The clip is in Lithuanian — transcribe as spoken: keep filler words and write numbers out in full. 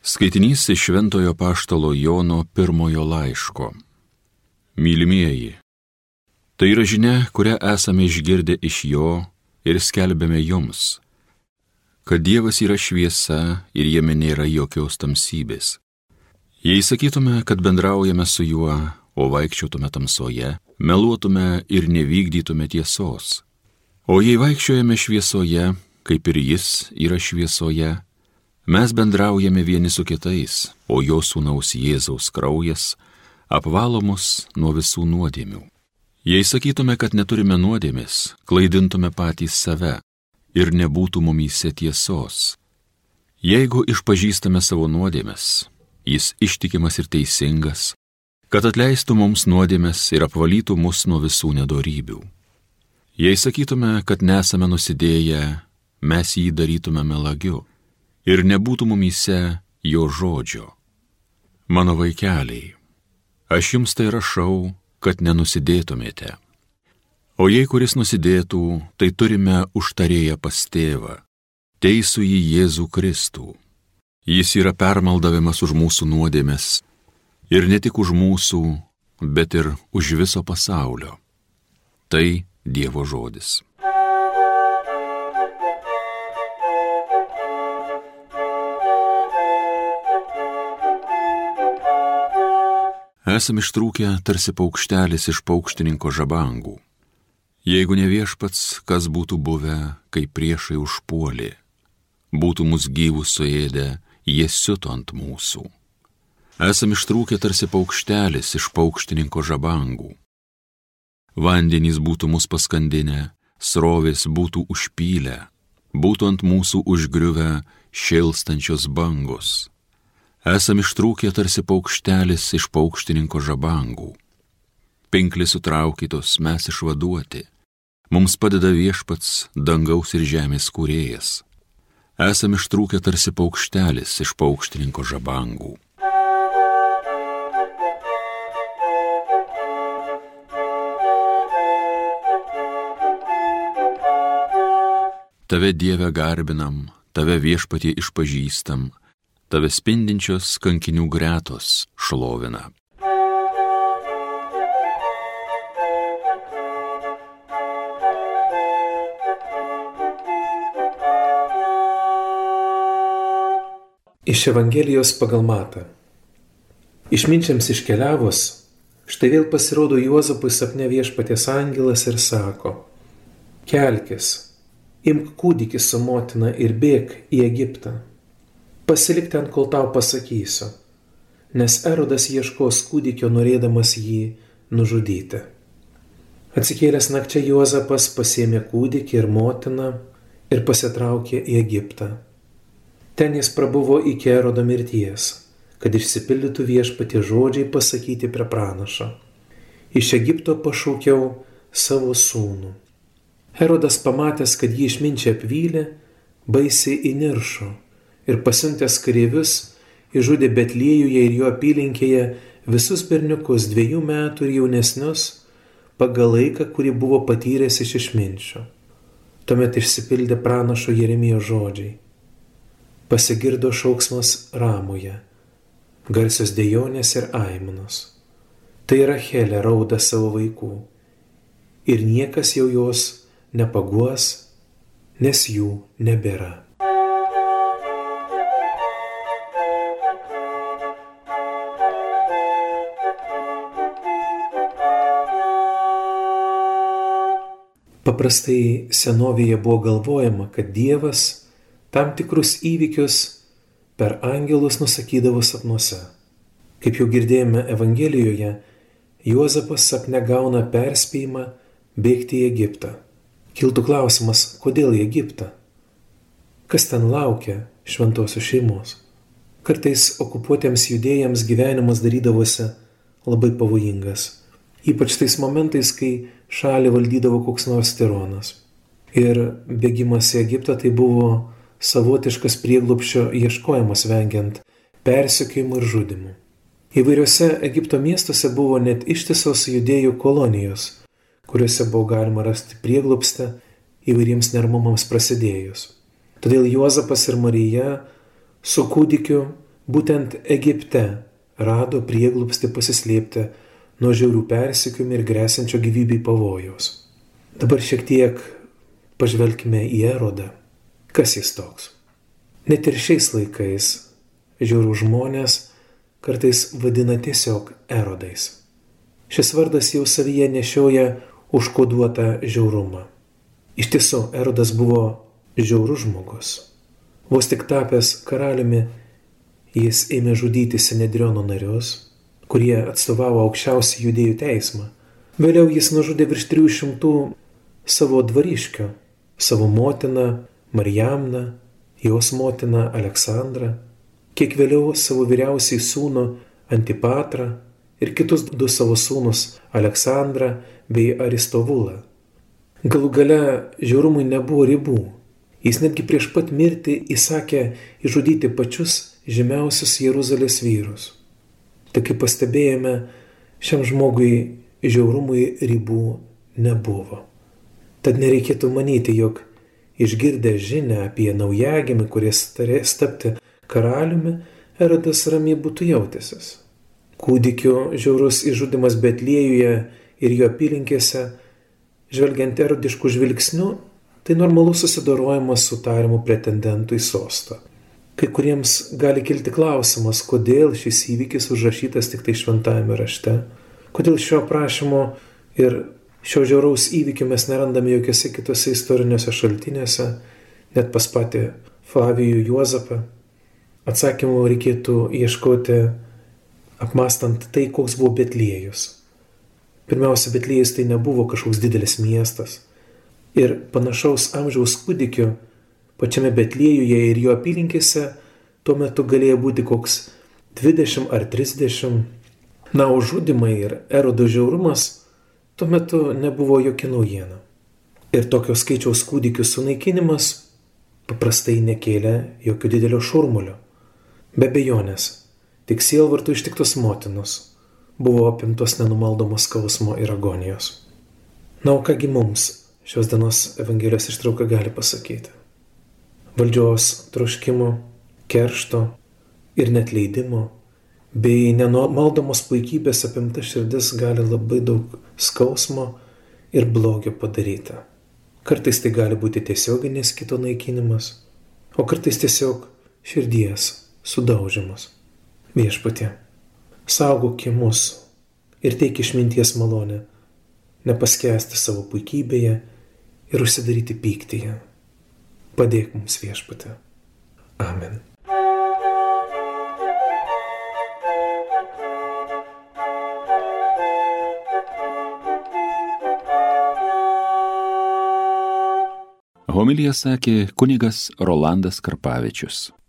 Skaitinys iš Šventojo Apaštalo Jono pirmojo laiško. Mylimieji, tai yra žinia, kurią esame išgirdę iš jo ir skelbėme jums, kad Dievas yra šviesa ir jame nėra jokios tamsybės. Jei sakytume, kad bendraujame su juo, o vaikščiotume tamsoje, meluotume ir nevykdytume tiesos. O jei vaikščiojame šviesoje, kaip ir jis yra šviesoje, mes bendraujame vieni su kitais, o jo sūnaus Jėzaus kraujas apvalo mus nuo visų nuodėmių. Jei sakytume, kad neturime nuodėmės, klaidintume patys save ir nebūtų mumyse tiesos. Jeigu išpažįstame savo nuodėmes, jis ištikimas ir teisingas, kad atleistų mums nuodėmes ir apvalytų mus nuo visų nedorybių. Jei sakytume, kad nesame nusidėję, mes jį darytume melagiu ir nebūtų mumyse jo žodžio. Mano vaikeliai, aš jums tai rašau, kad nenusidėtumėte. O jei kuris nusidėtų, tai turime užtarėję pas tėvą, teisų į Jėzų Kristų. Jis yra permaldavimas už mūsų nuodėmes ir ne tik už mūsų, bet ir už viso pasaulio. Tai Dievo žodis. Esame ištrūkę tarsi paukštelis iš paukštininko žabangų. Jeigu ne viešpats, kas būtų buvę, kai priešai užpuolė, būtų mus gyvus suėdę, jie siuto ant mūsų. Esame ištrūkę tarsi paukštelis iš paukštininko žabangų. Vandenys būtų mus paskandinę, srovės būtų užpylę, būtų ant mūsų užgriuvę šėlstančios bangos. Esam ištrūkę tarsi paukštelis iš paukštininko žabangų. Pinklės sutraukytos, mes išvaduoti. Mums padeda viešpats, dangaus ir žemės kūrėjas. Esam ištrūkę tarsi paukštelis iš paukštininko žabangų. Tave Dieve garbinam, tave viešpatie išpažįstam, tave spindinčios kankinių gretos šlovina. Iš Evangelijos pagal Matą. Išminčiams iškeliavus, štai vėl pasirodo Juozapui sapne viešpaties angelas ir sako: kelkis, imk kūdikį su motina ir bėk į Egiptą. Pasilik ten, kol tau pasakysiu, nes Erodas ieškos kūdikio, norėdamas jį nužudyti. Atsikėlęs nakčia Juozapas pasėmė kūdikį ir motiną ir pasitraukė į Egiptą. Ten jis prabuvo iki Erodo mirties, kad išsipildytų viešpatie žodžiai pasakyti prie pranašo: iš Egipto pašaukiau savo sūnų. Erodas pamatęs, kad jį išminčiai apvylė, baisiai įniršo ir pasiuntęs kareivius išžudė Betliejuje ir jo apylinkėje visus berniukus dviejų metų ir jaunesnius pagal laiką, kurį buvo patyręs iš išminčio. Tuomet išsipildė pranašo Jeremijo žodžiai. Pasigirdo šauksmas Ramoje, garsios dejonės ir aimanos. Tai Rachelė rauda savo vaikų ir niekas jau jos nepaguos, nes jų nebėra. Paprastai senovėje buvo galvojama, kad Dievas tam tikrus įvykius per angelus nusakydavo sapnuose. Kaip jau girdėjome Evangelijoje, Juozapas sapne gauna perspėjimą bėgti į Egiptą. Kiltų klausimas, kodėl į Egiptą? Kas ten laukia šventosios šeimos? Kartais okupuotiems judėjams gyvenimas darydavosi labai pavojingas. Ypač tais momentais, kai šalį valdydavo koks nors tironas. Ir bėgimas į Egiptą tai buvo savotiškas prieglobsčio ieškojimas vengiant persekiojimų ir žudymų. Įvairiuose Egipto miestuose buvo net ištisos judėjų kolonijos, kuriuose buvo galima rasti prieglobstį įvairiems neramumams prasidėjus. Todėl Juozapas ir Marija su kūdikiu būtent Egipte rado prieglobstį pasislėpti nuo žiaurių persekiojimų ir grėsiančio gyvybei pavojaus. Dabar šiek tiek pažvelkime į Erodą. Kas jis toks? Net ir šiais laikais žiaurų žmonės kartais vadina tiesiog Erodais. Šis vardas jau savyje nešioja užkoduotą žiaurumą. Iš tiesų, Erodas buvo žiaurus žmogus. Vos tik tapęs karaliumi, jis ėmė žudyti Sinedriono narius, kurie atstovavo aukščiausią judėjų teismą. Vėliau jis nužudė virš trijų šimtų savo dvariškių, savo motiną Marijamną, jos motiną Aleksandrą, kiek vėliau savo vyriausiai sūnų Antipatrą ir kitus du savo sūnus Aleksandrą bei Aristovulą. Galų gale žiaurumui nebuvo ribų. Jis netgi prieš pat mirtį įsakė išžudyti pačius žymiausius Jeruzalės vyrus. Tai kaip pastebėjome, šiam žmogui žiaurumui ribų nebuvo. Tad nereikėtų manyti, jog išgirdę žinią apie naujagimį, kuris turės tapti karaliumi, Erodas ramiai būtų jautęsis. Kūdikio žiaurus išžudimas Betliejuje ir jo apylinkėse, žvelgiant erodiškų žvilgsnių, tai normalus susidorojimas su tariamu pretendentu į sostą. Kai kuriems gali kilti klausimas, kodėl šis įvykis užrašytas tik tai šventajame rašte, kodėl šio aprašymo ir šio žiauraus įvykio mes nerandame jokiose kitose istoriniuose šaltiniuose, net pas patį Flavijų Juozapą. Atsakymų reikėtų ieškoti apmastant tai, koks buvo Betliejus. Pirmiausia, Betliejus tai nebuvo kažkoks didelis miestas. Ir panašaus amžiaus kūdikio pačiame Betliejuje ir jo apylinkėse tuo metu galėjo būti koks dvidešimt ar trisdešimt. Na, o žudimai ir Erodo žiaurumas tuo metu nebuvo jokia naujiena. Ir tokio skaičiaus kūdikių sunaikinimas paprastai nekėlė jokio didelio šurmulio. Be abejonės, tik sielvartų ištiktos motinos buvo apimtos nenumaldomos skausmo ir agonijos. Na, o kągi mums šios dienos Evangelijos ištrauka gali pasakyti? Valdžios troškimo, keršto ir netleidimo bei nenumaldomos puikybės apimta širdis gali labai daug skausmo ir blogio padaryti. Kartais tai gali būti tiesioginis kito naikinimas, o kartais tiesiog širdies sudaužimas. Viešpatie, saugok mus ir teik išminties malonę, nepaskęsti savo puikybėje ir užsidaryti pyktyje. Padėk mums, Viešpatie. Amen. Homiliją sakė kunigas Rolandas Karpavičius.